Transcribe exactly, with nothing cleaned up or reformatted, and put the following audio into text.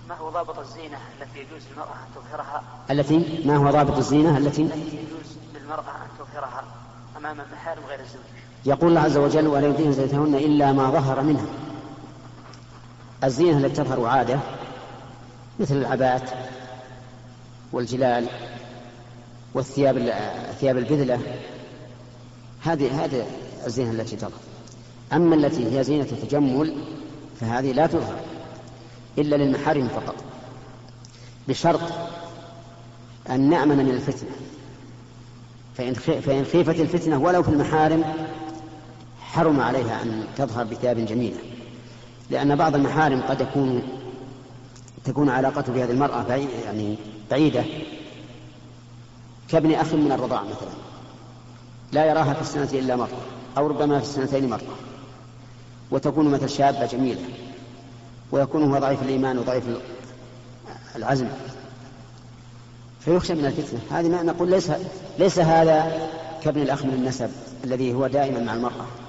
ما هو ضابط الزينة التي يجوز للمرأة أن تظهرها؟ التي ما هو ضابط الزينة التي التي يجوز للمرأة أن تظهرها أمام المحارم غير الزوج؟ يقول الله عز وجل: ولا يبدين زينتهن إلا ما ظهر منها. الزينة التي تظهر عادة مثل العبات والجلال والثياب الثياب البذلة، هذه هذه الزينة التي تظهر. أما التي هي زينة التجمل فهذه لا تظهر إلا للمحارم فقط، بشرط أن نأمن من الفتنة. فإن خيفت الفتنة ولو في المحارم حرم عليها أن تظهر بثياب جميلة، لأن بعض المحارم قد يكون تكون علاقته بهذه المرأة يعني بعيدة، كابن أخ من الرضاع مثلا لا يراها في السنة إلا مرة أو ربما في السنتين مرة، وتكون مثل شابة جميلة ويكون هو ضعيف الإيمان وضعيف العزم، فيخشى من الفتنة. هذه ما نقول ليس, ليس هذا كابن الأخ من النسب الذي هو دائما مع المرأة.